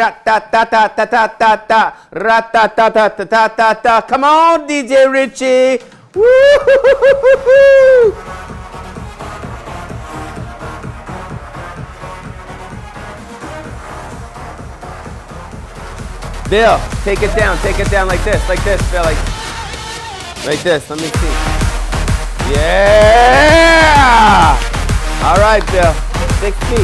ra-ta-ta-ta-ta-ta-ta-ta, ra-ta-ta-ta-ta-ta-ta-ta. Come on, DJ Richie. Woo-hoo-hoo-hoo-hoo. Bill, take it down like this, Bill, like this, let me see. Yeah! All right, Bill, 6 feet.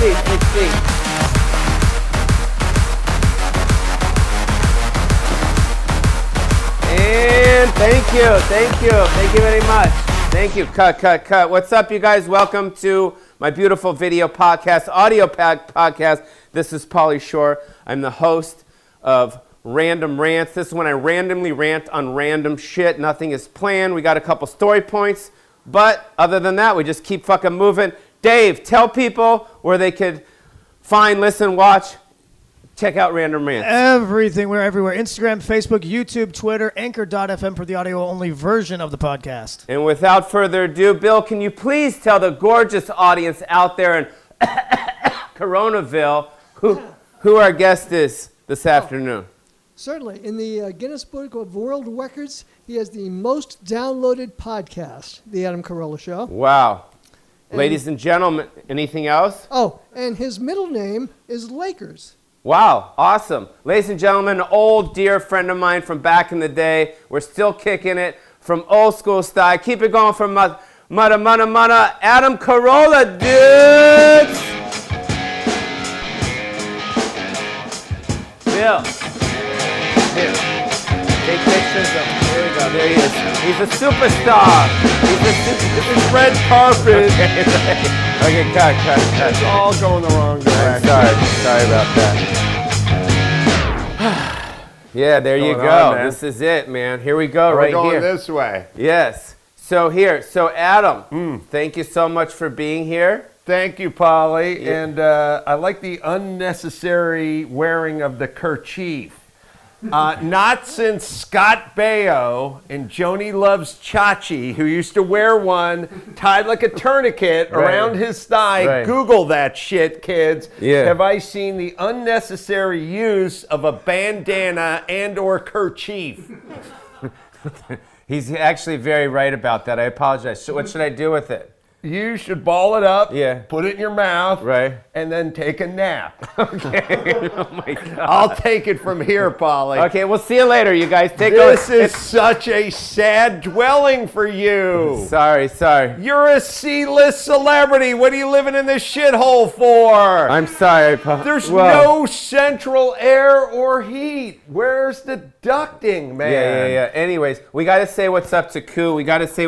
And thank you very much. Thank you, cut. What's up, you guys? Welcome to my beautiful video podcast, audio podcast. This is Pauly Shore. I'm the host of Random Rants. This is when I randomly rant on random shit. Nothing is planned. We got a couple story points, but other than that, we just keep fucking moving. Dave, tell people where they could find, listen, watch, check out Random Rants. Everything, we're everywhere. Instagram, Facebook, YouTube, Twitter, Anchor.fm for the audio-only version of the podcast. And without further ado, Bill, can you please tell the gorgeous audience out there in Coronaville who our guest is this afternoon? Certainly. In the Guinness Book of World Records, he has the most downloaded podcast, The Adam Carolla Show. Wow. Ladies and gentlemen, anything else? Oh, and his middle name is Lakers. Wow, awesome. Ladies and gentlemen, an old dear friend of mine from back in the day. We're still kicking it from old school style. Keep it going from Mudda, Adam Carolla, dudes! Bill, here, take pictures of him. There we go, there he is. He's a superstar. This is red carpet. Okay, cut. It's all going the wrong direction. Sorry about that. Yeah, there you go. This is it, man. Here we go, right here. We're going this way. Yes. So Adam, thank you so much for being here. Thank you, Pauly. Yeah. And I like the unnecessary wearing of the kerchief. Not since Scott Baio in Joni Loves Chachi, who used to wear one tied like a tourniquet around his thigh. Right. Google that shit, kids. Yeah. Have I seen the unnecessary use of a bandana and or kerchief? He's actually very right about that. I apologize. So what should I do with it? You should ball it up, Yeah. put it in your mouth, Right. and then take a nap. Okay. Oh my God. I'll take it from here, Pauly. Okay, we'll see you later, you guys. This is such a sad dwelling for you. Sorry. You're a C-list celebrity. What are you living in this shithole for? I'm sorry, There's no central air or heat. Where's the ducting, man? Yeah. Anyways, we got to say what's up to Koo.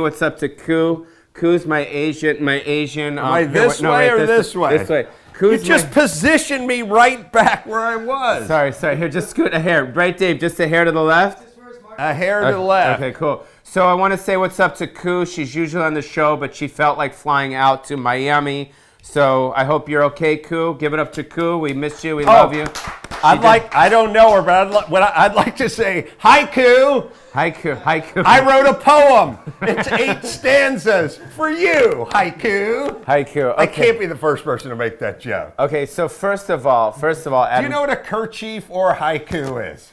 Koo's my Asian. Am I this way or this way? This way. You just positioned me right back where I was. Sorry. Here, just scoot a hair. Right, Dave, just a hair to the left? A hair to the left. Okay, cool. So I want to say what's up to Koo. She's usually on the show, but she felt like flying out to Miami. So I hope you're okay, Koo. Give it up to Koo. We miss you. We love you. I don't know her, but I'd like to say, haiku. Haiku. I wrote a poem. It's 8 stanzas for you, haiku. Haiku. Okay. I can't be the first person to make that joke. Okay, so first of all, Adam, do you know what a kerchief or haiku is?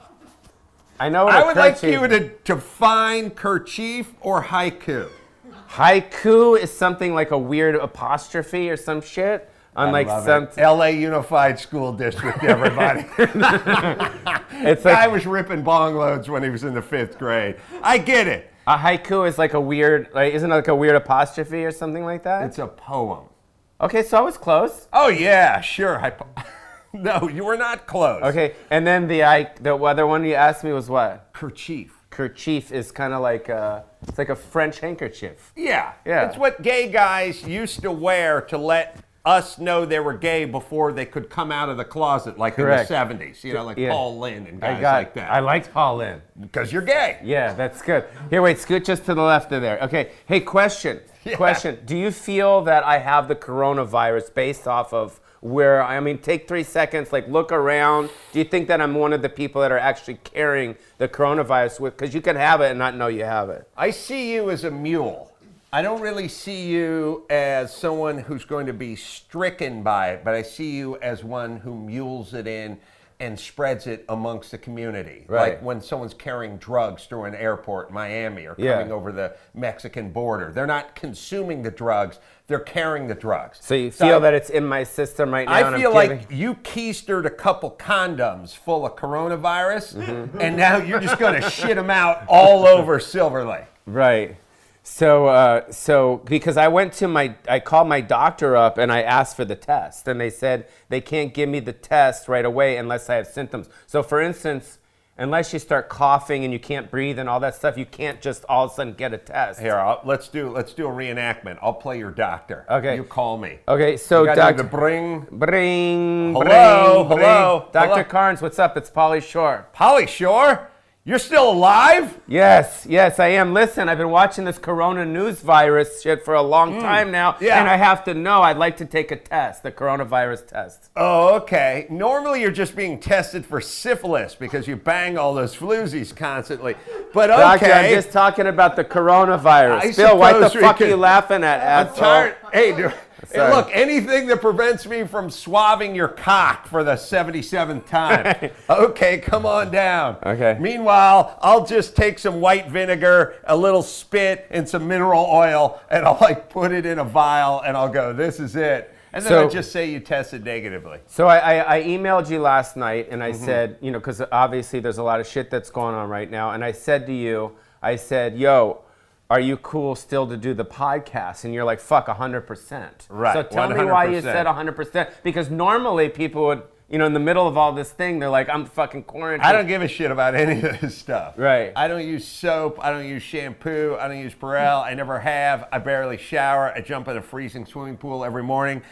I know what I a would like kerchief- you to define kerchief or haiku. Haiku is something like a weird apostrophe or some shit. Unlike some LA Unified School District, everybody. It's Guy like was ripping bong loads when he was in the 5th grade. I get it. a haiku is like a weird, like, isn't it like a weird apostrophe or something like that? It's a poem. Okay, so I was close. Oh yeah, sure. No, you were not close. Okay, and then the other one you asked me was what? Kerchief. Kerchief is kind of like it's like a French handkerchief. Yeah. Yeah. It's what gay guys used to wear to let us know they were gay before they could come out of the closet, like Correct. in the 70s, you know, like Yeah. Paul Lynn and guys like that. I liked Paul Lynn. Because you're gay. Yeah, that's good. Here, wait, scoot just to the left of there. Okay, hey, question. Yeah. Question. Do you feel that I have the coronavirus based off of where, I mean, take 3 seconds, like look around. Do you think that I'm one of the people that are actually carrying the coronavirus with, because you can have it and not know you have it? I see you as a mule. I don't really see you as someone who's going to be stricken by it, but I see you as one who mules it in and spreads it amongst the community. Right. Like when someone's carrying drugs through an airport in Miami or Yeah. coming over the Mexican border. They're not consuming the drugs, they're carrying the drugs. So you feel that it's in my system right now? I and feel I'm giving- like you keistered a couple condoms full of coronavirus, and now you're just going to shit them out all over Silver Lake. Right. So because I called my doctor up and I asked for the test, and they said they can't give me the test right away unless I have symptoms. So for instance, unless you start coughing and you can't breathe and all that stuff, you can't just all of a sudden get a test. Here, let's do a reenactment. I'll play your doctor. Okay. You call me. Okay, so You got time Doctor, to bring hello, hello. Dr. Carnes, what's up? It's Pauly Shore. Pauly Shore? You're still alive? Yes, I am. Listen, I've been watching this corona news virus shit for a long time now, yeah. and I have to know, I'd like to take a test, the coronavirus test. Oh, okay. Normally you're just being tested for syphilis because you bang all those floozies constantly. But okay. Doctor, I'm just talking about the coronavirus. I Bill, what the suppose we fuck are could- you laughing at, I'm asshole? tired. Hey, dude. Hey, Sorry. look, anything that prevents me from swabbing your cock for the 77th time. Okay, come on down. Okay. Meanwhile, I'll just take some white vinegar, a little spit, and some mineral oil, and I'll put it in a vial, and I'll go, this is it. And then So- I just say you tested negatively. So I emailed you last night, and Mm-hmm. I said, because obviously there's a lot of shit that's going on right now, and I said to you, yo, are you cool still to do the podcast? And you're like, fuck, 100%. Right, So tell me why you 100%. said 100%. Because normally people would, in the middle of all this thing, they're like, I'm fucking quarantined. I don't give a shit about any of this stuff. Right. I don't use soap. I don't use shampoo. I don't use Perel. I never have. I barely shower. I jump in a freezing swimming pool every morning.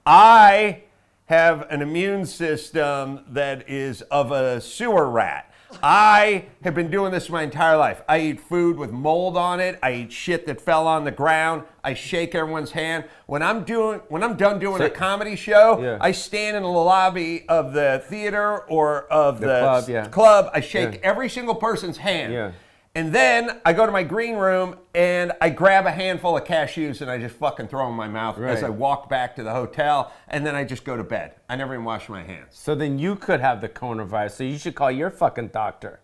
I have an immune system that is of a sewer rat. I have been doing this my entire life. I eat food with mold on it. I eat shit that fell on the ground. I shake everyone's hand. When I'm done doing a comedy show, Yeah. I stand in the lobby of the theater or of the club, yeah. club. I shake Yeah. every single person's hand. Yeah. And then I go to my green room and I grab a handful of cashews and I just fucking throw them in my mouth as Right. I walk back to the hotel, and then I just go to bed. I never even wash my hands. So then you could have the coronavirus. So you should call your fucking doctor.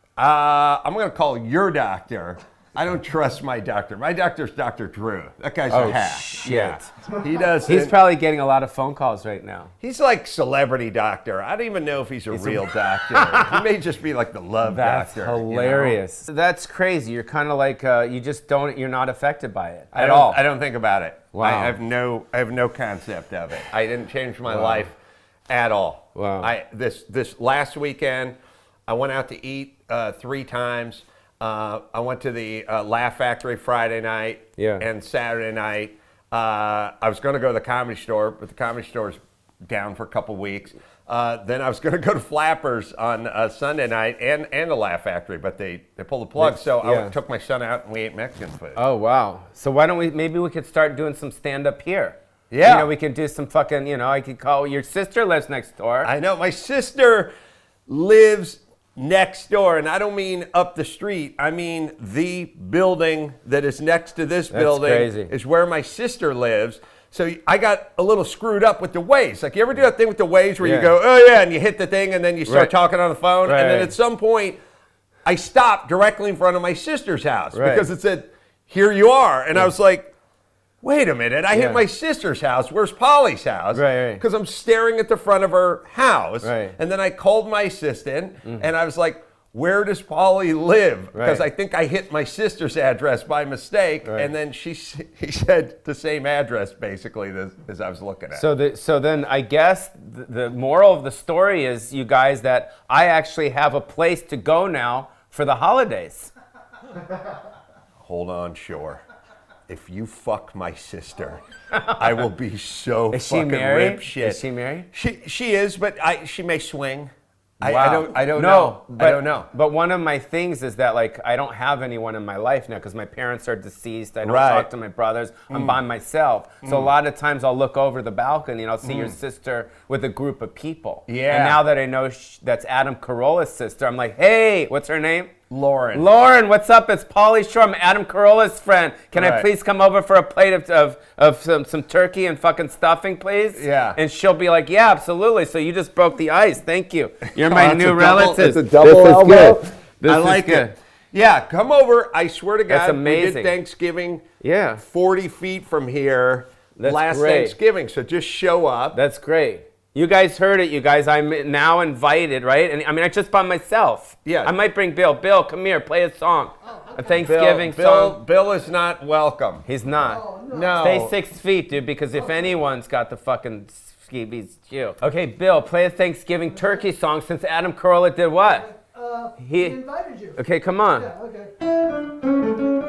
I'm going to call your doctor. I don't trust my doctor. My doctor's Dr. Drew. That guy's Oh, a hack. shit. Yeah. He does. He's probably getting a lot of phone calls right now. He's like celebrity doctor. I don't even know if he's a real doctor. He may just be like the love That's doctor. you know? hilarious. That's crazy. You're kind of like you're not affected by it I at don't, all. I don't think about it. Wow. I have no concept of it. I didn't change my life at all. Wow. This last weekend, I went out to eat 3 times. I went to the Laugh Factory Friday night and Saturday night. I was going to go to the Comedy Store, but the Comedy Store's down for a couple weeks. Then I was going to go to Flappers on Sunday night and the Laugh Factory, but they pulled the plug. So I took my son out and we ate Mexican food. Oh, wow. So why don't maybe we could start doing some stand-up here. Yeah. We could do some fucking, I could call, your sister lives next door. I know. My sister lives next door, and I don't mean up the street. I mean the building that is next to this building crazy. is where my sister lives. So I got a little screwed up with the Waze. Like, you ever do that thing with the Waze where you go, oh yeah, and you hit the thing, and then you start talking on the phone, and then at some point, I stopped directly in front of my sister's house because it said, here you are. And I was like, wait a minute, I hit my sister's house. Where's Polly's house? Because I'm staring at the front of her house. And then I called my assistant, and I was like, where does Polly live? Because I think I hit my sister's address by mistake. And then he said the same address, basically, as I was looking at. So then I guess the moral of the story is, you guys, that I actually have a place to go now for the holidays. Hold on, Shore. If you fuck my sister, I will be so Is she fucking married? rip shit. Is she married? She is, but she may swing. Wow. I don't know. But, I don't know. But one of my things is that, like, I don't have anyone in my life now because my parents are deceased. I don't talk to my brothers. I'm by myself. So a lot of times I'll look over the balcony and I'll see your sister with a group of people. Yeah. And now that I know that's Adam Carolla's sister, I'm like, hey, what's her name? Lauren. Lauren, what's up? It's Pauly Shore. I'm Adam Carolla's friend. Can I Right. please come over for a plate of some turkey and fucking stuffing, please? Yeah. And she'll be like, yeah, absolutely. So you just broke the ice. Thank you. You're my It's new a double- relative. it's a double this elbow. Is good. This I is like good. it. Yeah, come over. I swear to God, That's we amazing. did Thanksgiving Yeah. 40 feet from here That's last great. Thanksgiving. So just show up. That's great. You guys heard it, you guys. I'm now invited, right? And I mean, I just by myself. Yeah. I might bring Bill. Bill, come here, play a song. A Thanksgiving Bill, song. Bill is not welcome. He's not. No. Stay 6 feet, dude, because if anyone's got the fucking skeebies, it's you. Okay, Bill, play a Thanksgiving turkey song since Adam Carolla did what? He invited you. Okay, come on. Yeah, okay.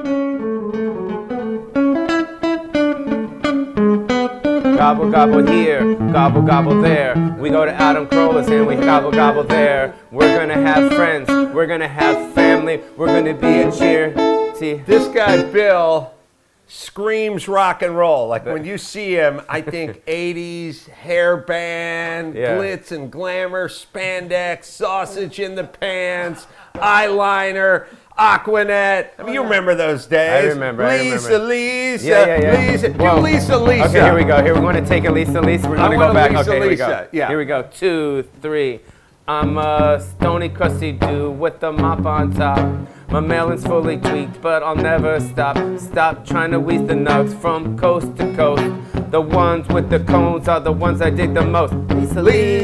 Gobble, gobble here, gobble, gobble there. We go to Adam Carolla's and we gobble, gobble there. We're gonna have friends, we're gonna have family, we're gonna be a cheer. See, This guy, Bill, screams rock and roll. Like when you see him, I think 80s hair band, Yeah. glitz and glamour, spandex, sausage in the pants, eyeliner, Aquanet. I mean, you remember those days. I remember. Lisa, Lisa, Yeah. Lisa. Do Whoa. Lisa, Lisa. Okay, here we go. Here we want to take a Lisa. We're I gonna want go a back. Lisa, Okay, here we go. Lisa. Yeah. Here we go. 2, 3. I'm a stony crusty dude with the mop on top. My melon's fully tweaked, but I'll never stop. Stop trying to wheeze the nuts from coast to coast. The ones with the cones are the ones I dig the most. Lisa,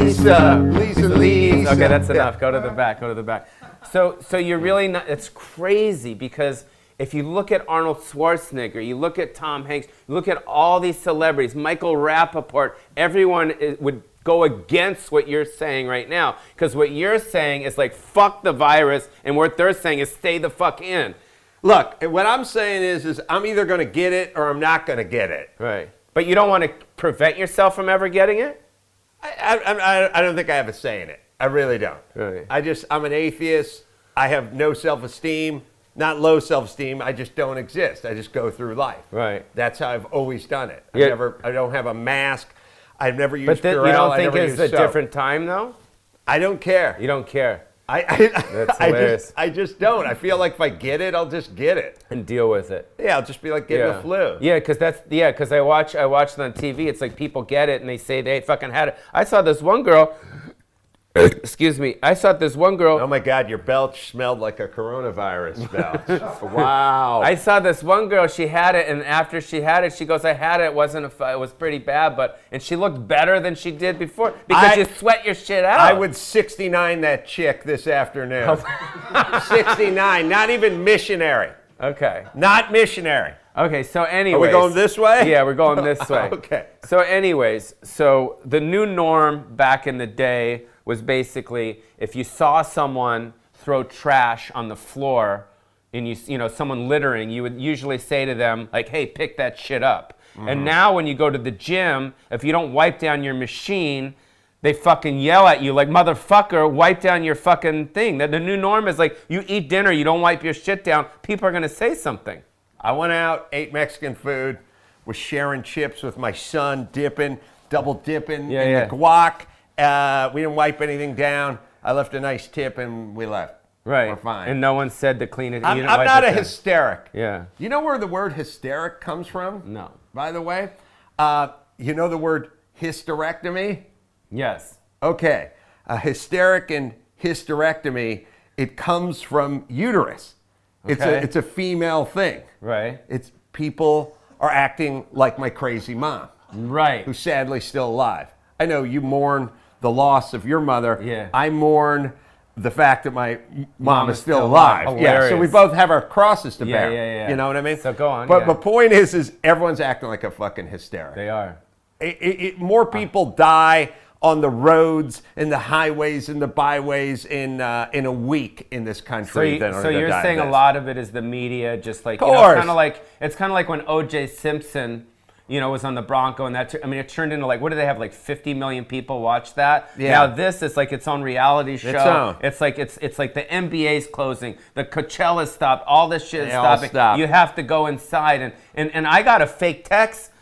Lisa. Okay, that's Yeah. enough. Go to the back. Go to the back. So you're really not. It's crazy because if you look at Arnold Schwarzenegger, you look at Tom Hanks, you look at all these celebrities, Michael Rappaport, everyone would go against what you're saying right now. Because what you're saying is like, fuck the virus, and what they're saying is stay the fuck in. Look, what I'm saying is I'm either going to get it or I'm not going to get it. Right. But you don't want to prevent yourself from ever getting it? I don't think I have a say in it. I really don't. Right. I'm an atheist. I have no self-esteem, not low self-esteem. I just don't exist. I just go through life. Right. That's how I've always done it. Yeah. I don't have a mask. I've never used But Purell. you don't I think never it's used a soap. different time, though? I don't care. You don't care. That's hilarious. I just don't. I feel like if I get it, I'll just get it. And deal with it. Yeah, I'll just be like getting a flu. Yeah, because I watch it on TV. It's like people get it and they say they fucking had it. I saw this one girl. Excuse me. I saw this one girl. Oh my God, your belch smelled like a coronavirus belch. Wow. I saw this one girl. She had it, and after she had it, she goes, "I had it. It was pretty bad, and she looked better than she did before because you sweat your shit out." I would 69 that chick this afternoon. 69, not even missionary. Okay. Not missionary. Okay. So, anyways, Are we going this way? Yeah, we're going this way. Okay. So, anyways, the new norm back in the day was basically if you saw someone throw trash on the floor and you know someone littering, you would usually say to them like, "Hey, pick that shit up." And now when you go to the gym, if you don't wipe down your machine, they fucking yell at you like, "Motherfucker, wipe down your fucking thing." The new norm is like, you eat dinner, you don't wipe your shit down, people are gonna say something. I went out, ate Mexican food, was sharing chips with my son, double dipping in the guac. We didn't wipe anything down. I left a nice tip and we left. Right. We're fine. And no one said to clean it. I'm you didn't wipe not it a down. hysteric. Yeah. You know where the word hysteric comes from? No. By the way? You know the word hysterectomy? Yes. Okay. Hysteric and hysterectomy, it comes from uterus. Okay. It's a female thing. Right. It's people are acting like my crazy mom, Right. who's sadly still alive. I know you mourn the loss of your mother. Yeah. I mourn the fact that my mom is still alive. alive. Yeah, so we Hilarious. both have our crosses to Yeah, bear. yeah. You know what I mean? So go on, But yeah. the point is everyone's acting like a fucking hysteric. They are. More people die on the roads and the highways and the byways in a week in this country than So you're saying a lot of it is the media, just like, Of you know, course. it's kind of like when O.J. Simpson, you know, was on the Bronco, and it turned into like, what do they have, like 50 million people watch that? Yeah. Now this is like its own reality show. own. It's like the NBA's closing, the Coachella's stopped, all this shit is They all stopping. stop. You have to go inside, and I got a fake text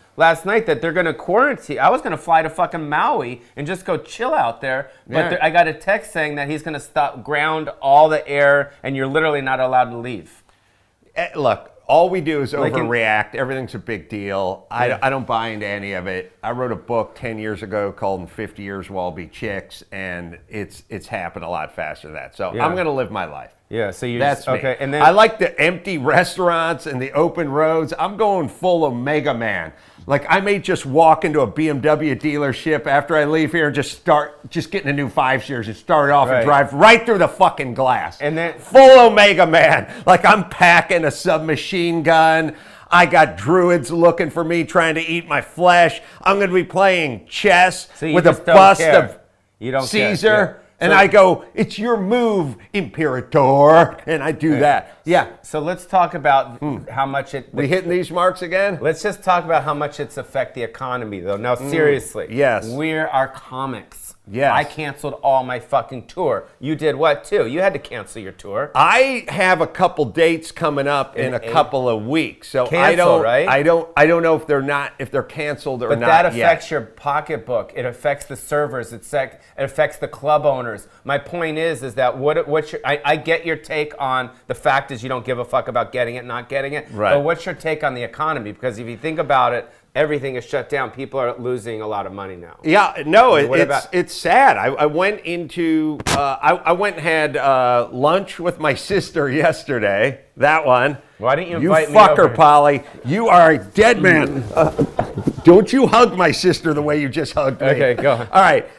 last night that they're going to quarantine. I was going to fly to fucking Maui and just go chill out there. But I got a text saying that he's going to ground all the air and you're literally not allowed to leave. Look, all we do is overreact. Everything's a big deal. I don't buy into any of it. I wrote a book 10 years ago called "In 50 Years We'll All Be Chicks," and it's happened a lot faster than that. So I'm going to live my life. Yeah, so That's me. okay. And then I like the empty restaurants and the open roads. I'm going full Omega Man. Like, I may just walk into a BMW dealership after I leave here and just getting a new 5 Series and start off and drive right through the fucking glass. And then full Omega Man. Like, I'm packing a submachine gun. I got druids looking for me, trying to eat my flesh. I'm going to be playing chess with a bust of Caesar. Yeah. And I go, "It's your move, Imperator," and I do that. Yeah. So let's talk about how much We hitting these marks again? Let's just talk about how much it's affect the economy, though. Now, seriously. Yes. We are comics. Yes. I canceled all my fucking tour. You did what, too? You had to cancel your tour. I have a couple dates coming up in a couple of weeks, so Cancel, right? I don't know if they're canceled or not. But that affects yet. your pocketbook. It affects the servers. It affects the club owners. My point is that I get your take on the fact is you don't give a fuck about getting it, not getting it. Right. But what's your take on the economy? Because if you think about it, everything is shut down. People are losing a lot of money now. Yeah, no, it's sad. I went into I went and had lunch with my sister yesterday. That one. Why didn't you invite me You fucker, over? Polly. You are a dead man. Don't you hug my sister the way you just hugged me. Okay, go on. All right.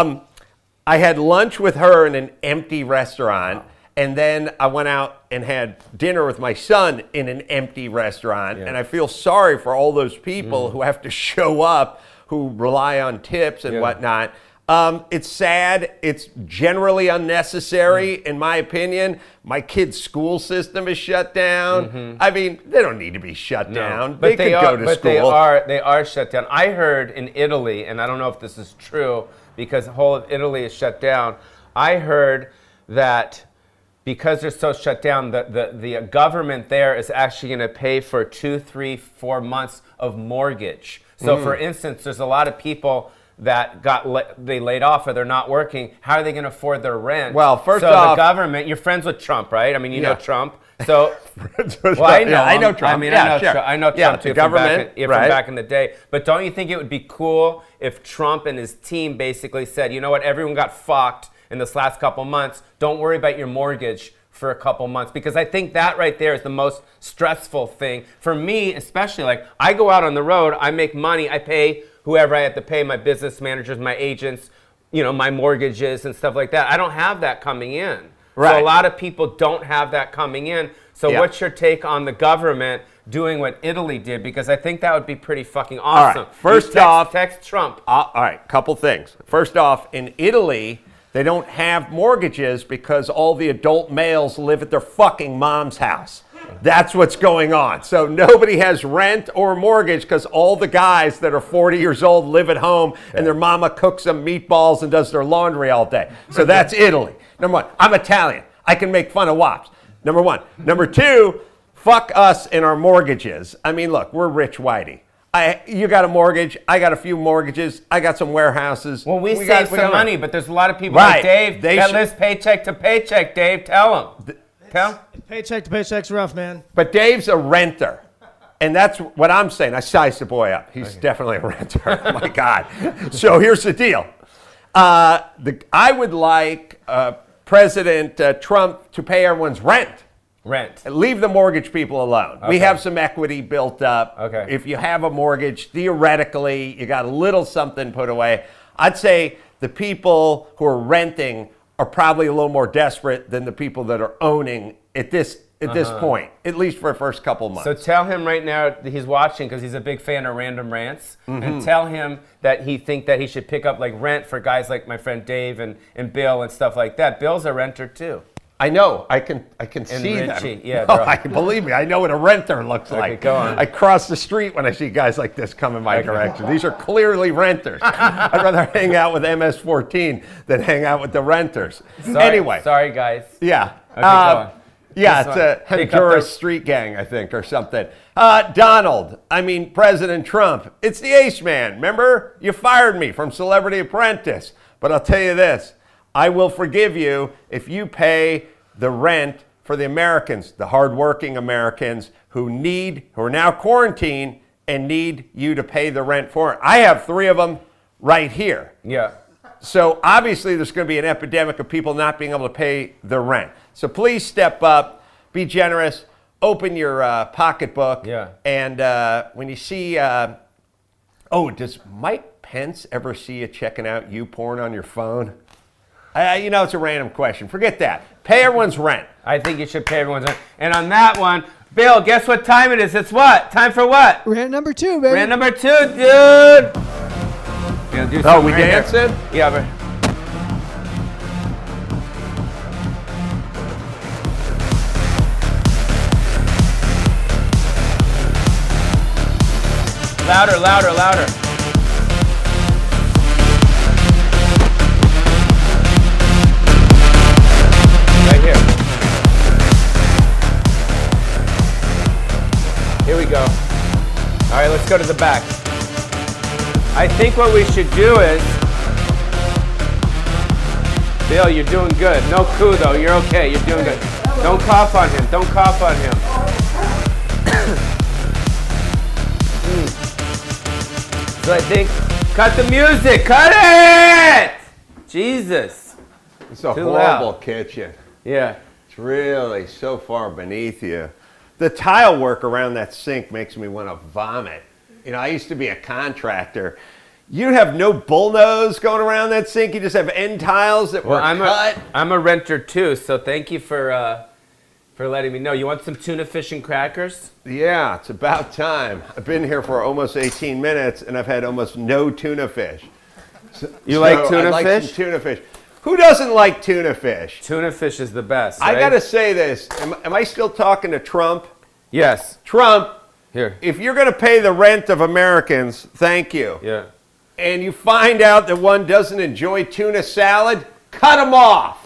I had lunch with her in an empty restaurant. And then I went out and had dinner with my son in an empty restaurant. And I feel sorry for all those people who have to show up, who rely on tips and whatnot. It's sad. It's generally unnecessary, in my opinion. My kid's school system is shut down. I mean, they don't need to be shut down. But they could go to school. They are shut down. I heard in Italy, and I don't know if this is true, because the whole of Italy is shut down. I heard that because they're so shut down, the government there is actually going to pay for 2, 3, 4 months of mortgage. So, for instance, there's a lot of people that they laid off or they're not working. How are they going to afford their rent? Well, first so off, the government. You're friends with Trump, right? I mean, you know Trump. So, well, I know Trump. I mean, sure. I know Trump too. The government, from back in the day. But don't you think it would be cool if Trump and his team basically said, you know what, everyone got fucked in this last couple months, don't worry about your mortgage for a couple months, because I think that right there is the most stressful thing for me, especially. Like, I go out on the road, I make money, I pay whoever I have to pay, my business managers, my agents, my mortgages and stuff like that. I don't have that coming in. Right. So a lot of people don't have that coming in. So what's your take on the government doing what Italy did? Because I think that would be pretty fucking awesome. All right. First off, text Trump. All right, couple things. First off, in Italy, they don't have mortgages because all the adult males live at their fucking mom's house. That's what's going on. So nobody has rent or mortgage because all the guys that are 40 years old live at home and their mama cooks them meatballs and does their laundry all day. So that's Italy. Number one, I'm Italian. I can make fun of wops. Number one. Number two, fuck us and our mortgages. I mean, look, we're rich whitey. You got a mortgage. I got a few mortgages. I got some warehouses. Well, we save some money, but there's a lot of people like Dave that lives paycheck to paycheck. Dave, tell him. Paycheck to paycheck's rough, man. But Dave's a renter. And that's what I'm saying. I sized the boy up. He's definitely a renter. Oh, my God. So here's the deal. I would like President Trump to pay everyone's rent. Leave the mortgage people alone. Okay. We have some equity built up. Okay. If you have a mortgage, theoretically, you got a little something put away. I'd say the people who are renting are probably a little more desperate than the people that are owning at this point, at least for the first couple months. So tell him right now that he's watching, because he's a big fan of Random Rants, and tell him that he should pick up like rent for guys like my friend Dave and Bill and stuff like that. Bill's a renter too. I know. I can see Richie, them. yeah. Believe me, I know what a renter looks like. Go on. I cross the street when I see guys like this come in my direction. These are clearly renters. I'd rather hang out with MS-14 than hang out with the renters. Sorry, guys. Yeah. Okay, go on. Yeah, This it's a one. Pick up Honduras the- street gang, I think, or something. President Trump. It's the Ace Man. Remember? You fired me from Celebrity Apprentice. But I'll tell you this. I will forgive you if you pay the rent for the Americans, the hardworking Americans who are now quarantined and need you to pay the rent for it. I have 3 of them right here. Yeah. So obviously there's going to be an epidemic of people not being able to pay their rent. So please step up, be generous, open your pocketbook. Yeah. And when you see, does Mike Pence ever see you checking out YouPorn on your phone? It's a random question. Forget that. Pay everyone's rent. I think you should pay everyone's rent. And on that one, Bill, guess what time it is? It's what? Time for what? Rant number 2, baby. Rant number 2, dude. Yeah, do Oh, something we right here. dancing? Yeah, but louder, louder, louder. Right here. Here we go. All right, let's go to the back. I think what we should do is, Bill, you're doing good. No coup though, you're okay, you're doing good. Don't cough on him, don't cough on him. So I think, cut the music, cut it! Jesus. It's a Too horrible loud. kitchen. Yeah. It's really so far beneath you. The tile work around that sink makes me want to vomit. I used to be a contractor. You'd have no bullnose going around that sink. You just have end tiles that were cut. I'm a renter too, so thank you for letting me know. You want some tuna fish and crackers? Yeah, it's about time. I've been here for almost 18 minutes, and I've had almost no tuna fish. You like tuna I'd like fish? some tuna fish. Who doesn't like tuna fish? Tuna fish is the best, I right? got to say this. Am I still talking to Trump? Yes. Trump, Here. if you're going to pay the rent of Americans, thank you. Yeah. And you find out that one doesn't enjoy tuna salad, cut them off.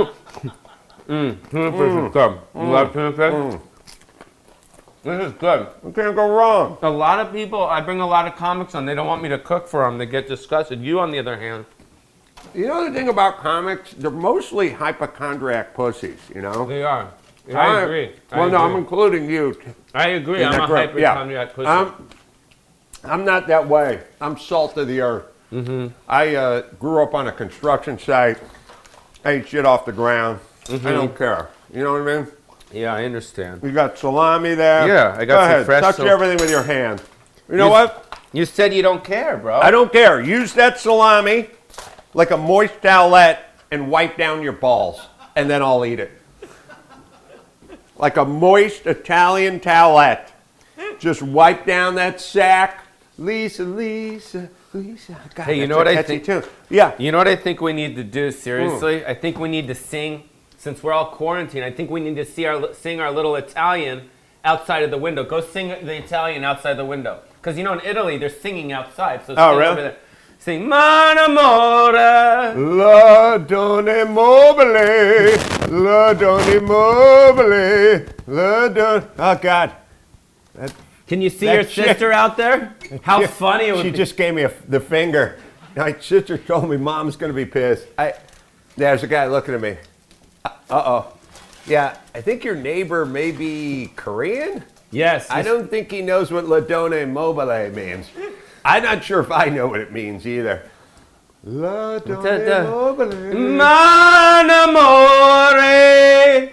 Tuna fish is good. You love tuna fish? This is good. You can't go wrong. A lot of people, I bring a lot of comics on, they don't want me to cook for them. They get disgusted. You, on the other hand. You know the thing about comics? They're mostly hypochondriac pussies, They are. I I- agree. Well, no, I'm including you. I agree. in I'm that a group. hypochondriac pussy. I'm not that way. I'm salt of the earth. I grew up on a construction site. I ate shit off the ground. I don't care. You know what I mean? Yeah, I understand. You got salami there. Yeah, I got Go some ahead. fresh Touch sal- everything with your hand. You know You- what? You said you don't care, bro. I don't care. Use that salami like a moist towelette and wipe down your balls, and then I'll eat it. Like a moist Italian towelette. Just wipe down that sack. Lisa, Lisa, Lisa. God, Hey, you that's know a what I catchy think? tune. Yeah. You know what I think we need to do, seriously? I think we need to sing, since we're all quarantined, I think we need to sing our little Italian outside of the window. Go sing the Italian outside the window. Because, in Italy, they're singing outside. So Oh, sing really? over there. Sing, Mon amore. La donne mobile, la donne mobile, la donne. Oh, God. Can you see That your chick- sister out there? How funny it would She be. just gave me the finger. My sister told me Mom's going to be pissed. There's a guy looking at me. Uh-oh. Yeah, I think your neighbor may be Korean. Yes. I don't think he knows what La Donne Mobile means. I'm not sure if I know what it means either. La Donne that? Mobile. Mon amore,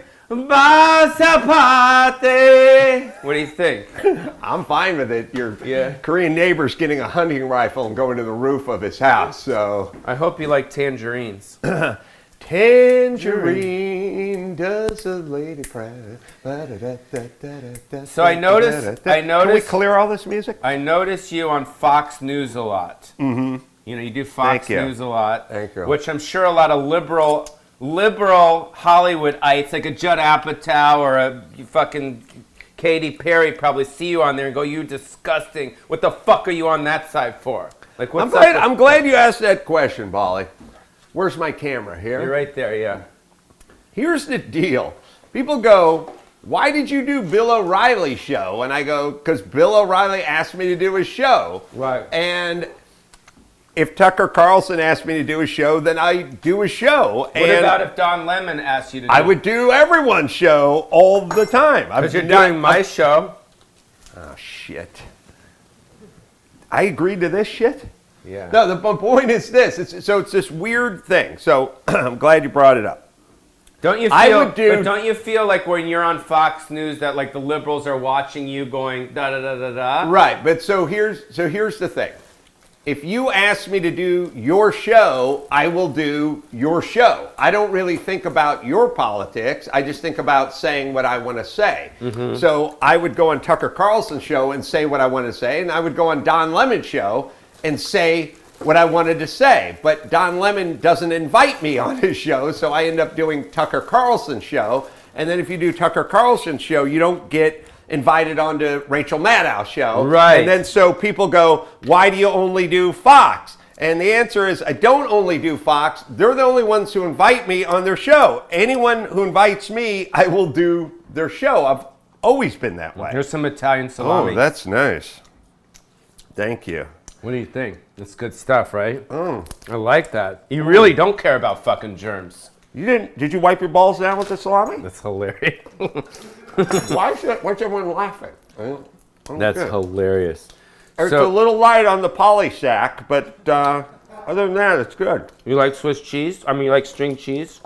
basapate. What do you think? I'm fine with it. Your Yeah. Korean neighbor's getting a hunting rifle and going to the roof of his house, so... I hope you like tangerines. Tangerine does a lady cry. So I noticed- Can we clear all this music? I notice you on Fox News a lot. Mm-hmm. You do Fox Thank you. News a lot. Thank you. Which I'm sure a lot of liberal Hollywoodites, like a Judd Apatow or a fucking Katy Perry, probably see you on there and go, "You disgusting! What the fuck are you on that side for?" Like, what's up with- I'm glad you asked that question, Bolly. Where's my camera? Here? You're right there, yeah. Here's the deal. People go, why did you do Bill O'Reilly's show? And I go, because Bill O'Reilly asked me to do his show. Right. And if Tucker Carlson asked me to do a show, then I do a show. What about if Don Lemon asked you to do I would do everyone's show all the time. Because you're doing my show. Oh, shit. I agreed to this shit? Yeah. No, the point is this. It's this weird thing. So I'm glad you brought it up. Don't you feel? But don't you feel like when you're on Fox News that like the liberals are watching you, going da da da da da? Right. But so here's the thing. If you ask me to do your show, I will do your show. I don't really think about your politics. I just think about saying what I want to say. Mm-hmm. So I would go on Tucker Carlson's show and say what I want to say, and I would go on Don Lemon's show and say what I wanted to say. But Don Lemon doesn't invite me on his show, so I end up doing Tucker Carlson's show. And then if you do Tucker Carlson's show, you don't get invited onto Rachel Maddow's show. Right. And then so people go, why do you only do Fox? And the answer is, I don't only do Fox. They're the only ones who invite me on their show. Anyone who invites me, I will do their show. I've always been that way. Here's some Italian salami. Oh, that's nice. Thank you. What do you think? That's good stuff, right? I like that. You really don't care about fucking germs. You didn't? Did you wipe your balls down with the salami? That's hilarious. Why's everyone laughing? That's hilarious. It's a little light on the poly sack, but other than that, it's good. You like Swiss cheese? I mean, you like string cheese?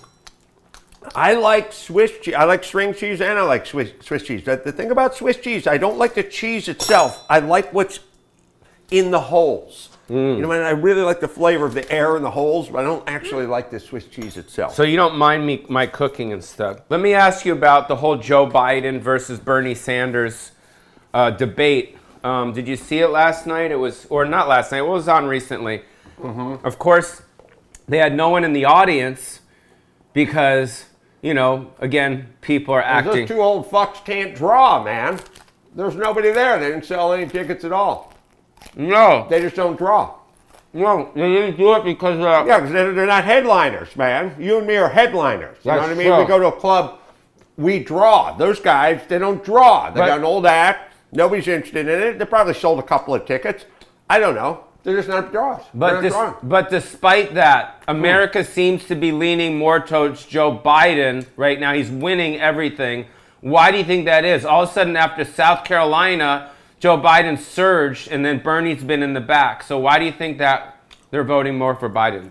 I like Swiss cheese. I like string cheese, and I like Swiss cheese. The thing about Swiss cheese, I don't like the cheese itself. I like what's in the holes. You know, I really like the flavor of the air in the holes, but I don't actually like the Swiss cheese itself. So you don't mind my cooking and stuff. Let me ask you about the whole Joe Biden versus Bernie Sanders debate. Did you see it last night? It was, or not last night, it was on recently. Mm-hmm. Of course, they had no one in the audience because, you know, again, people are acting. Those two old fucks can't draw, man. There's nobody there. They didn't sell any tickets at all. No. They just don't draw. No, they didn't do it because... yeah, because they're not headliners, man. You and me are headliners. You know what I mean? True. We go to a club, we draw. Those guys, they don't draw. They got an old act. Nobody's interested in it. They probably sold a couple of tickets. I don't know. They're just not draws. But despite that, America seems to be leaning more towards Joe Biden right now. He's winning everything. Why do you think that is? All of a sudden, after South Carolina, Joe Biden surged, and then Bernie's been in the back. So why do you think that they're voting more for Biden?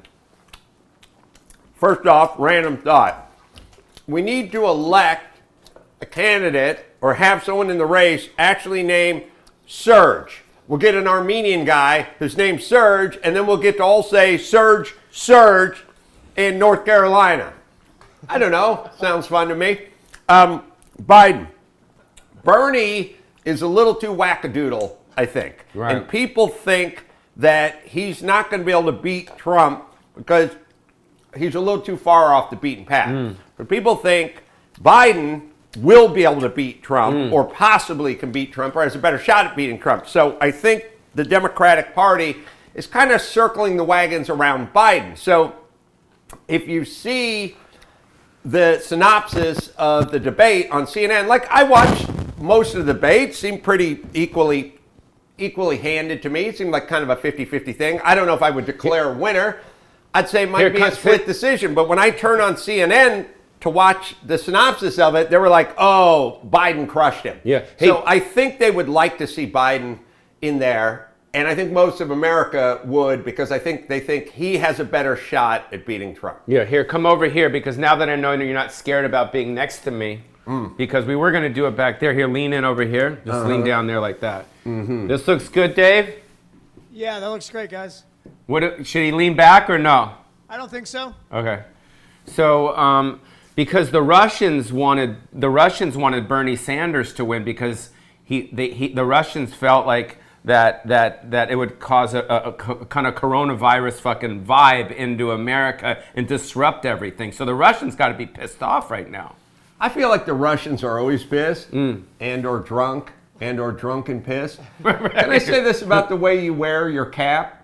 First off, random thought. We need to elect a candidate or have someone in the race actually named Serge. We'll get an Armenian guy whose name's Serge, and then we'll get to all say Serge in North Carolina. I don't know. Sounds fun to me. Biden. Bernie is a little too wackadoodle, I think. Right. And people think that he's not going to be able to beat Trump because he's a little too far off the beaten path. But people think Biden will be able to beat Trump or possibly can beat Trump or has a better shot at beating Trump. So I think the Democratic Party is kind of circling the wagons around Biden. So if you see the synopsis of the debate on CNN, like I watched most of the debates, seemed pretty equally handed to me. It seemed like kind of a 50-50 thing. I don't know if I would declare a winner. I'd say it might be a split decision. But when I turn on CNN to watch the synopsis of it, they were like, oh, Biden crushed him. Yeah. So I think they would like to see Biden in there. And I think most of America would, because I think they think he has a better shot at beating Trump. Yeah, here, come over here, because now that I know you're not scared about being next to me, because we were going to do it back there. Here, lean in over here. Just lean down there like that. This looks good, Dave? Yeah, that looks great, guys. Should he lean back or no? I don't think so. Okay. So, because the Russians wanted Bernie Sanders to win because the Russians felt like that it would cause a kind of coronavirus fucking vibe into America and disrupt everything. So the Russians got to be pissed off right now. I feel like the Russians are always pissed and or drunk and or drunk and pissed. Can I say this about the way you wear your cap?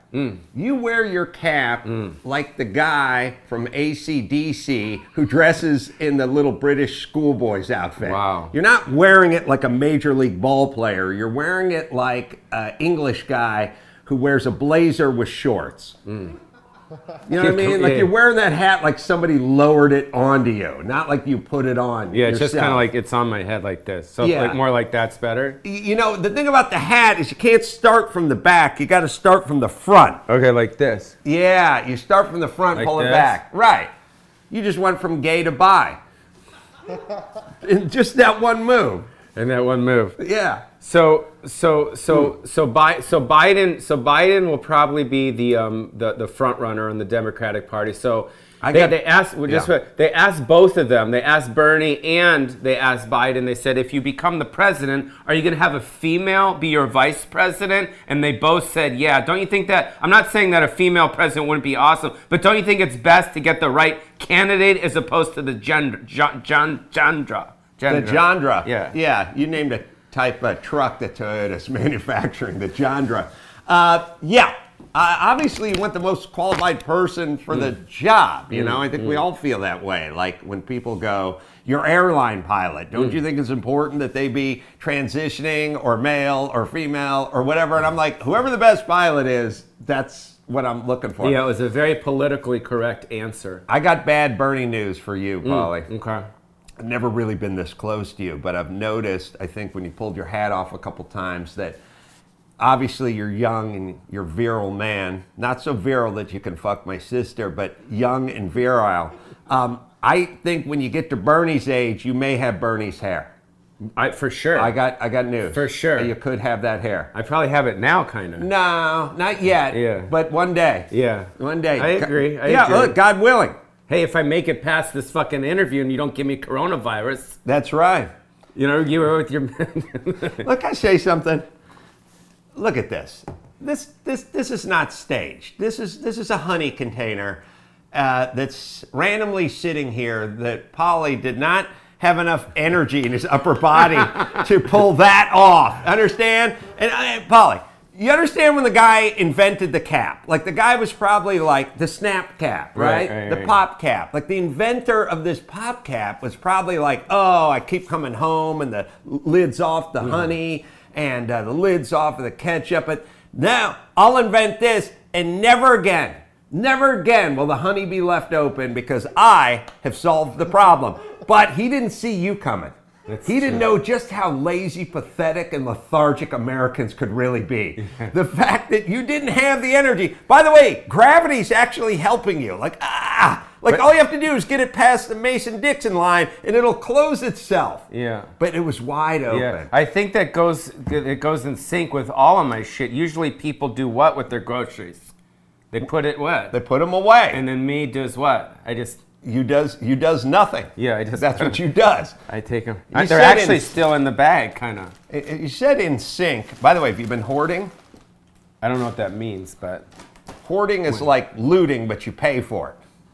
You wear your cap like the guy from AC/DC who dresses in the little British schoolboy's outfit. Wow. You're not wearing it like a major league ball player. You're wearing it like an English guy who wears a blazer with shorts. You know what I mean? Like Yeah. you're wearing that hat like somebody lowered it onto you, not like you put it on. Yeah, it's just yourself. kind of like it's on my head like this. So Yeah. like more like that's better. You know, the thing about the hat is you can't start from the back. You got to start from the front. Okay, like this. Yeah, you start from the front, Like pull it this? back. Right. You just went from gay to bi. In just that one move. And that one move. Yeah. So Biden will probably be the front runner in the Democratic Party. So they asked both of them. They asked Bernie and they asked Biden. They said, if you become the president, are you going to have a female be your vice president? And they both said, yeah. Don't you think that? I'm not saying that a female president wouldn't be awesome, but don't you think it's best to get the right candidate as opposed to the Chandra? The Chandra. Yeah. Yeah, you named a type of truck that Toyota's manufacturing, the Chandra. Obviously you want the most qualified person for the job. You know, I think we all feel that way. Like when people go, your airline pilot, don't you think it's important that they be transitioning or male or female or whatever? And I'm like, whoever the best pilot is, that's what I'm looking for. Yeah, it was a very politically correct answer. I got bad Bernie news for you, Paulie. Okay. I've never really been this close to you, but I've noticed, I think, when you pulled your hat off a couple times that obviously you're young and you're a virile man. Not so virile that you can fuck my sister, but young and virile. I think when you get to Bernie's age, you may have Bernie's hair. For sure. I got news. For sure. You could have that hair. I probably have it now, kind of. No, not yet. Yeah. But one day. Yeah. One day. I agree. Yeah, look, God willing. Hey, if I make it past this fucking interview and you don't give me coronavirus, That's right. you know, you were with your... Look, I say something. Look at this. This is not staged. This is a honey container that's randomly sitting here that Polly did not have enough energy in his upper body to pull that off. Understand? And Polly, you understand when the guy invented the cap? Like the guy was probably like the snap cap, right? The pop cap. Like the inventor of this pop cap was probably like, oh, I keep coming home and the lid's off the honey and the lid's off of the ketchup. But now I'll invent this and never again will the honey be left open because I have solved the problem. But he didn't see you coming. He didn't know just how lazy, pathetic, and lethargic Americans could really be. The fact that you didn't have the energy. By the way, gravity's actually helping you. Like all you have to do is get it past the Mason-Dixon line, and it'll close itself. Yeah. But it was wide open. Yeah. I think it goes in sync with all of my shit. Usually people do what with their groceries? They put it what? They put them away. And then me does what? You does nothing. Yeah, That's what you does. I take them. You They're said actually in- still in the bag, kind of. You said in sync. By the way, have you been hoarding? I don't know what that means, but... Hoarding is like looting, but you pay for it.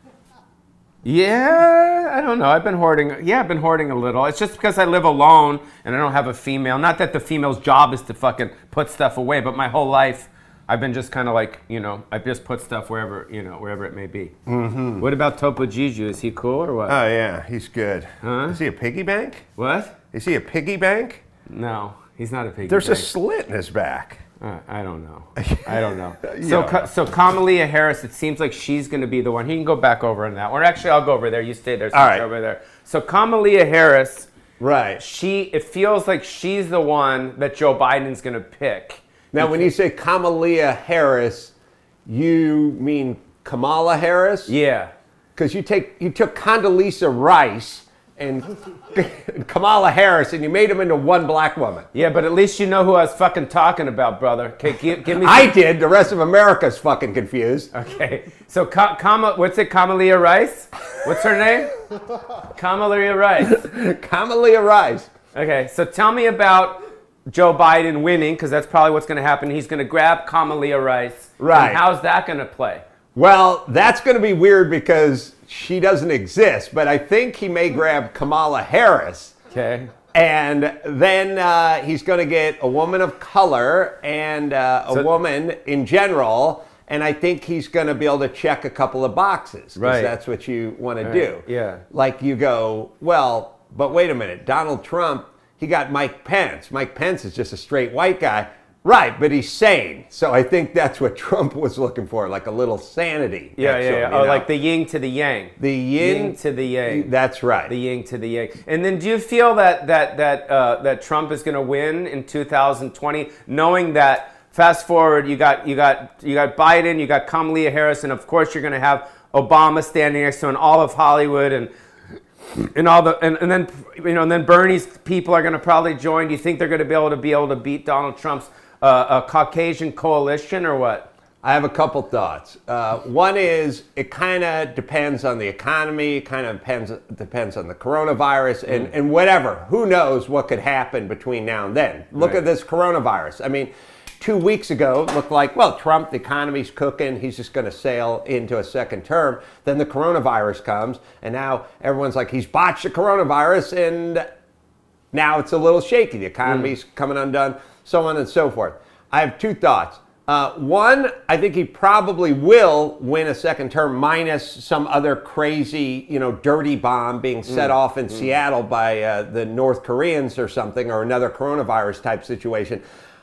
Yeah, I don't know. I've been hoarding. Yeah, I've been hoarding a little. It's just because I live alone and I don't have a female. Not that the female's job is to fucking put stuff away, but my whole life I've been just kind of like, you know, I just put stuff wherever it may be. Mm-hmm. What about Topo Giju? Is he cool or what? Oh yeah, he's good. Huh? Is he a piggy bank? What? Is he a piggy bank? No, he's not a piggy There's bank. a slit in his back. I don't know. I don't know. Yeah. So Kamala Harris, it seems like she's going to be the one. He can go back over on that. Or actually, I'll go over there. You stay there. All right. Over there. So Kamala Harris, Right. it feels like she's the one that Joe Biden's going to pick. Now, when you say Kamala Harris, you mean Kamala Harris? Yeah. Because you took Condoleezza Rice and Kamala Harris and you made them into one black woman. Yeah, but at least you know who I was fucking talking about, brother. Okay, give me. I did. The rest of America's fucking confused. Okay. So what's it? Kamala Rice? What's her name? Kamala Rice. Kamala Rice. Okay. So tell me about Joe Biden winning, because that's probably what's going to happen. He's going to grab Kamala Rice. Right. And how's that going to play? Well, that's going to be weird because she doesn't exist, but I think he may grab Kamala Harris. Okay. And then he's going to get a woman of color and a woman in general, And I think he's going to be able to check a couple of boxes. Right. That's what you want to do. Yeah. Like you go, well, but wait a minute. Donald Trump, he got Mike Pence. Mike Pence is just a straight white guy. Right, but he's sane. So I think that's what Trump was looking for, like a little sanity. Yeah, next to him, Oh, you know? like the yin to the yang. The yin to the yang. That's right. The yin to the yang. And then, do you feel that Trump is going to win in 2020, knowing that? Fast forward, you got Biden, you got Kamala Harris, and of course you're going to have Obama standing next to him, and all of Hollywood, and all the and then and then Bernie's people are going to probably join. Do you think they're going to be able to beat Donald Trump's Caucasian coalition, or what? I have a couple thoughts. One is it kind of depends on the economy. It kind of depends on the coronavirus and whatever. Who knows what could happen between now and then? Look at this coronavirus. I mean, 2 weeks ago, it looked like, well, Trump, the economy's cooking. He's just going to sail into a second term. Then the coronavirus comes, and now everyone's like, he's botched the coronavirus, and now it's a little shaky. The economy's coming undone, so on and so forth. I have two thoughts. One, I think he probably will win a second term minus some other crazy, dirty bomb being set off in Seattle by the North Koreans or something, or another coronavirus type situation.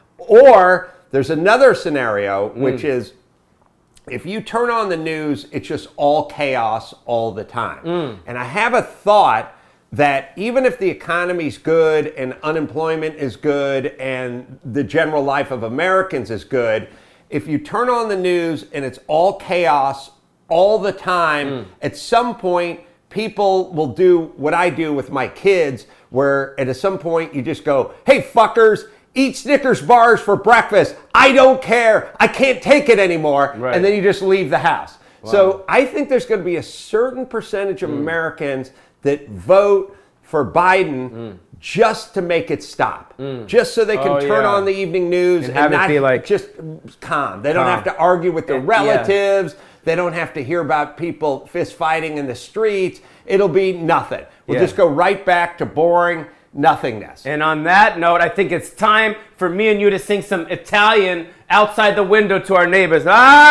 Or there's another scenario, which is if you turn on the news, it's just all chaos all the time. And I have a thought that even if the economy's good and unemployment is good and the general life of Americans is good, if you turn on the news and it's all chaos all the time, at some point people will do what I do with my kids, where at some point you just go, hey fuckers, eat Snickers bars for breakfast. I don't care. I can't take it anymore. Right. And then you just leave the house. Wow. So I think there's going to be a certain percentage of Americans that vote for Biden just to make it stop. Just so they can turn on the evening news and have not it be like just calm. They don't have to argue with their relatives. They don't have to hear about people fist fighting in the streets. It'll be nothing. We'll just go right back to boring nothingness. And on that note, I think it's time for me and you to sing some Italian outside the window to our neighbors.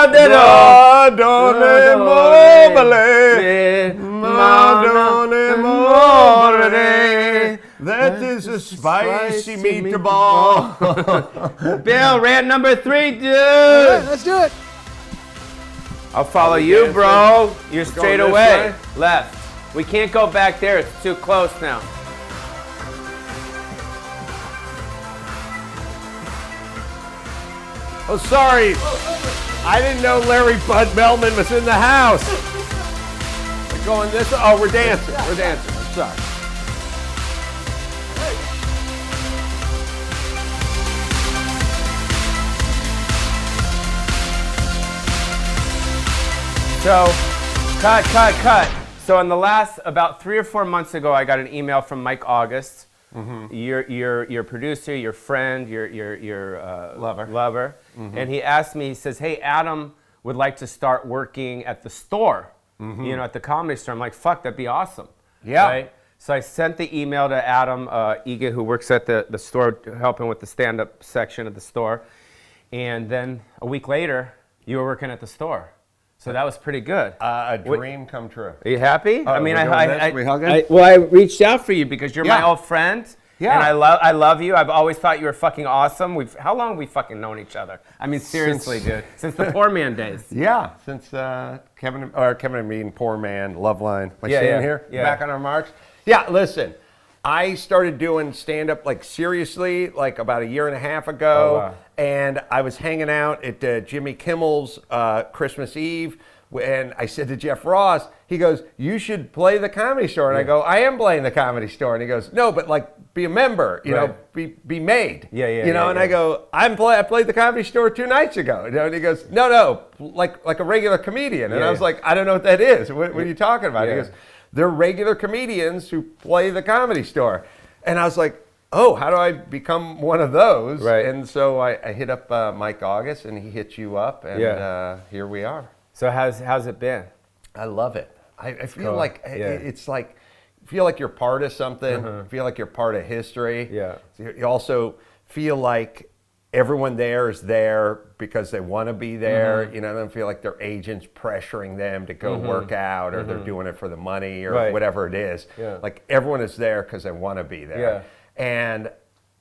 Madonna mobile, Madonna mobile. That is a spicy meatball. Bill, rant number 3, dude. Let's do it. I'll follow you, bro. You're straight this away. way? Left. We can't go back there. It's too close now. Oh, sorry. I didn't know Larry Bud Melman was in the house. We're going this. Oh, we're dancing. We're dancing. I'm sorry. So, cut. So in the last, about 3 or 4 months ago, I got an email from Mike August, your producer, your friend, your lover. And he asked me, he says, hey, Adam would like to start working at the store, at the Comedy Store. I'm like, fuck, that'd be awesome. Yeah. Right? So I sent the email to Adam Ega, who works at the store, helping with the stand-up section of the store. And then a week later, you were working at the store. So that was pretty good. A dream come true. Are you happy? I mean, we hugging? I reached out for you because you're my old friend. Yeah. And I love you. I've always thought you were fucking awesome. How long have we fucking known each other? I mean, seriously, dude. Since the Poor Man days. Yeah, since Kevin and me and Poor Man, Loveline. Am I staying here? Yeah. Back on our marks? Yeah, listen. I started doing stand-up seriously about 1.5 years ago. Oh, wow. And I was hanging out at Jimmy Kimmel's Christmas Eve. And I said to Jeff Ross, he goes, you should play the Comedy Store. And I go, I am playing the Comedy Store. And he goes, no, but be a member, you know, be made. And I go, I played the Comedy Store 2 nights ago. And he goes, no, like a regular comedian. And I was like, I don't know what that is. What are you talking about? He goes, they're regular comedians who play the Comedy Store. And I was like, oh, how do I become one of those? Right. And so I hit up Mike August, and he hit you up, and here we are. So how's it been? I love it. I feel like it's like, feel like you're part of something. Feel like you're part of history. Yeah. So you also feel like everyone there is there because they want to be there. You know, they don't feel like their agent's pressuring them to go work out, or they're doing it for the money, or whatever it is. Like, everyone is there because they want to be there. And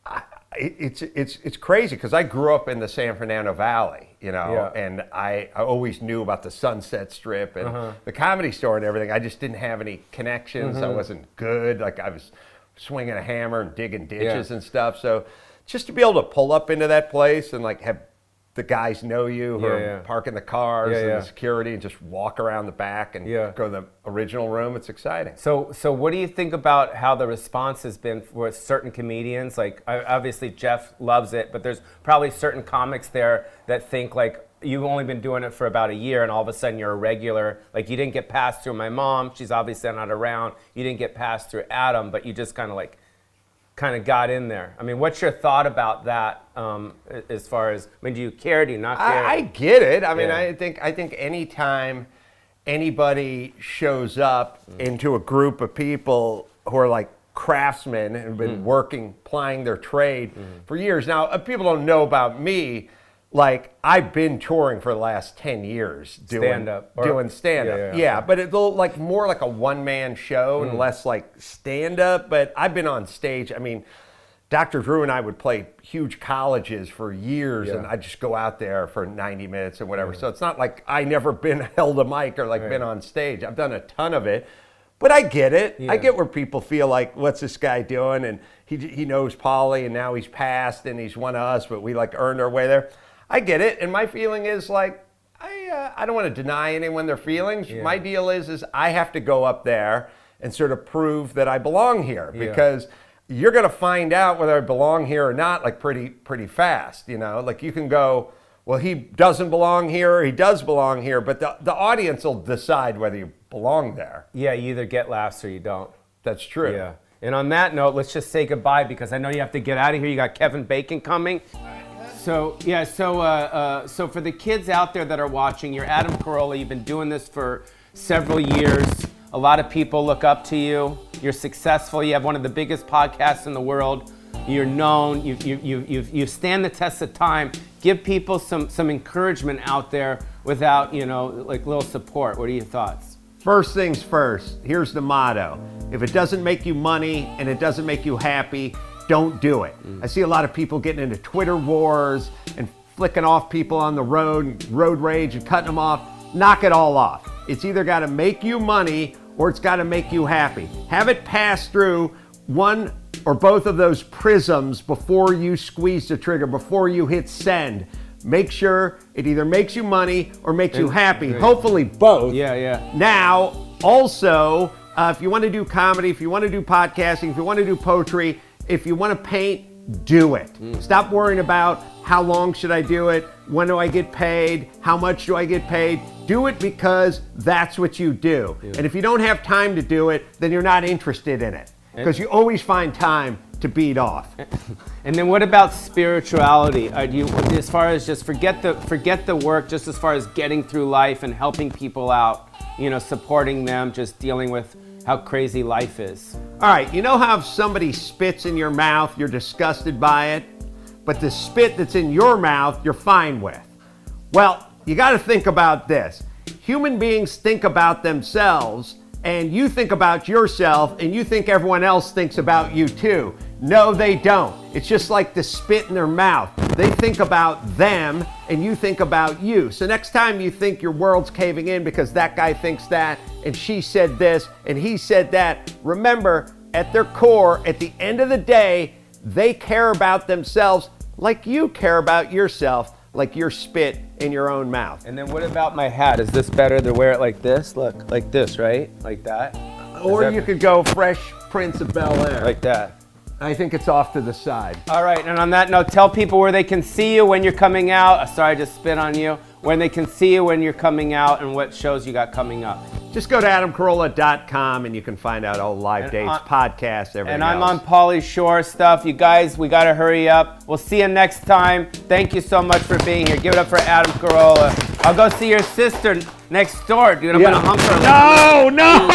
it's crazy because I grew up in the San Fernando Valley, you know, and I always knew about the Sunset Strip and the Comedy Store and everything. I just didn't have any connections. I wasn't good. Like, I was swinging a hammer and digging ditches and stuff. So just to be able to pull up into that place and like have the guys know you who are parking the cars and the security, and just walk around the back and go to the original room, it's exciting. So what do you think about how the response has been for certain comedians? Like, obviously Jeff loves it, but there's probably certain comics there that think like, you've only been doing it for about a year and all of a sudden you're a regular. Like, you didn't get passed through my mom, she's obviously not around. You didn't get passed through Adam, but you just kind of got in there. I mean, what's your thought about that? As far as, I mean, do you care? Do you not care? I get it. I mean, I think anytime anybody shows up into a group of people who are like craftsmen and have been working, plying their trade for years. Now, people don't know about me. Like, I've been touring for the last 10 years doing stand-up. Yeah, but it's like more like a one-man show and less like stand-up. But I've been on stage. I mean, Dr. Drew and I would play huge colleges for years, and I'd just go out there for 90 minutes or whatever. So it's not like I never been held a mic or like been on stage. I've done a ton of it. But I get it. I get where people feel like, what's this guy doing? And he knows Pauly, and now he's passed, and he's one of us, but we like earned our way there. I get it, and my feeling is like, I don't want to deny anyone their feelings. My deal is I have to go up there and sort of prove that I belong here, because you're going to find out whether I belong here or not, like pretty fast. You know, like, you can go, well, he doesn't belong here, or he does belong here, but the audience will decide whether you belong there. Yeah, you either get laughs or you don't. That's true. Yeah. And on that note, let's just say goodbye, because I know you have to get out of here. You got Kevin Bacon coming. So so for the kids out there that are watching, you're Adam Carolla. You've been doing this for several years. A lot of people look up to you. You're successful. You have one of the biggest podcasts in the world. You're known. You stand the test of time. Give people some encouragement out there without, you know, like, little support. What are your thoughts? First things first. Here's the motto: if it doesn't make you money and it doesn't make you happy, don't do it. I see a lot of people getting into Twitter wars and flicking off people on the road rage and cutting them off. Knock it all off. It's either got to make you money or it's got to make you happy. Have it pass through one or both of those prisms before you squeeze the trigger, before you hit send. Make sure it either makes you money or makes you happy. Hopefully both. Yeah. Now, also, if you want to do comedy, if you want to do podcasting, if you want to do poetry, if you want to paint, do it. Stop worrying about how long should I do it, when do I get paid, how much do I get paid. Do it because that's what you do. And if you don't have time to do it, then you're not interested in it, because you always find time to beat off. And then what about spirituality? Do you, as far as just forget the work, just as far as getting through life and helping people out, you know, supporting them, just dealing with how crazy life is? All right, you know how if somebody spits in your mouth, you're disgusted by it, but the spit that's in your mouth, you're fine with? Well, you got to think about this. Human beings think about themselves, and you think about yourself, and you think everyone else thinks about you too. No, they don't. It's just like the spit in their mouth. They think about them, and you think about you. So next time you think your world's caving in because that guy thinks that, and she said this, and he said that, remember, at their core, at the end of the day, they care about themselves like you care about yourself, like your spit in your own mouth. And then what about my hat? Is this better to wear it like this? Look, like this, right? Like that? Or you could go Fresh Prince of Bel-Air. Like that. I think it's off to the side. All right, and on that note, tell people where they can see you when you're coming out. Sorry, I just spit on you. When they can see you when you're coming out and what shows you got coming up. Just go to adamcarolla.com and you can find out all live dates, podcasts, everything And else. I'm on Pauly Shore stuff. You guys, we got to hurry up. We'll see you next time. Thank you so much for being here. Give it up for Adam Carolla. I'll go see your sister next door, dude. I'm going to hump her. No!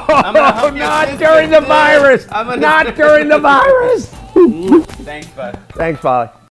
Not during the virus! Not during the virus! Thanks, bud. Thanks, Pauly.